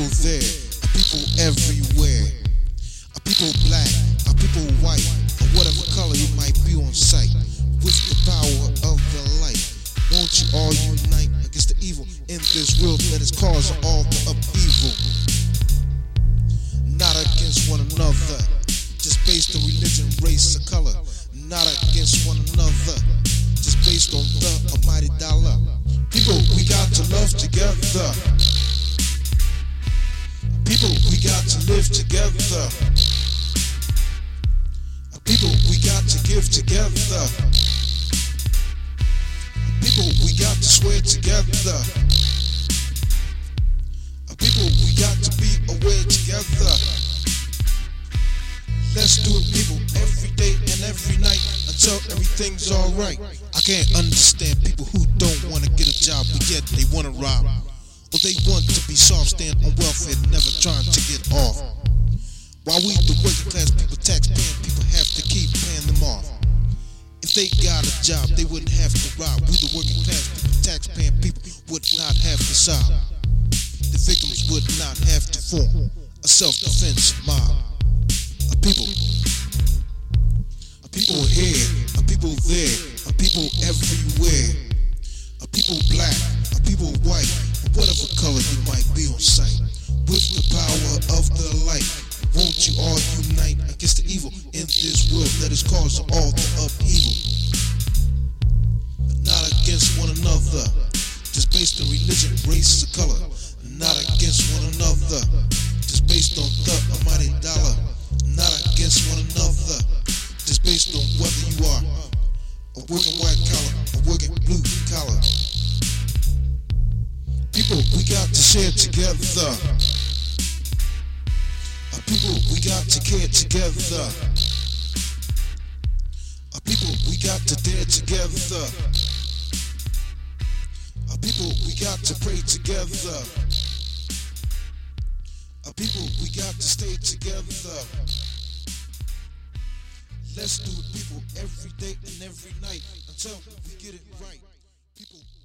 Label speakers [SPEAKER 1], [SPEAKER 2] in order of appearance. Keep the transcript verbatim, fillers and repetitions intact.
[SPEAKER 1] there, are people everywhere. Are people black, are people white, or whatever color you might be on sight. With the power of the light, won't you all unite against the evil in this world that is causing all the upheaval? Not against one another, just based on religion, race, or color. Not against one another, just based on the almighty dollar. People, we got to love together. People, we got to live together. People, we got to give together. People, we got to swear together. People, we got to be aware together. Let's do it, people, every day and every night until everything's alright. I can't understand people who don't want to get a job, but yet they want to rob. Or they want to be soft, stand on welfare, never trying to get off. While we, the working class people, tax-paying people, have to keep paying them off. If they got a job, they wouldn't have to rob. We, the working class people, tax-paying people, would not have to sob. The victims would not have to form a self-defense mob. A people, a people here, a people there, a people everywhere. A people black, a people white, whatever color you might be on sight. With the power of the light, won't you all unite against the evil in this world that is causing all the upheaval? Not against one another, just based on religion, race, or color. Not against one another, just based on the almighty dollar. Not against one another, just based on whether you are a working white collar, a working blue collar. People, we got to share together. Our people, we got to care together. Our people, we got to dare together. Our people, we got to pray together. Our people, we got to stay together. Let's do it, people, every day and every night until we get it right. People.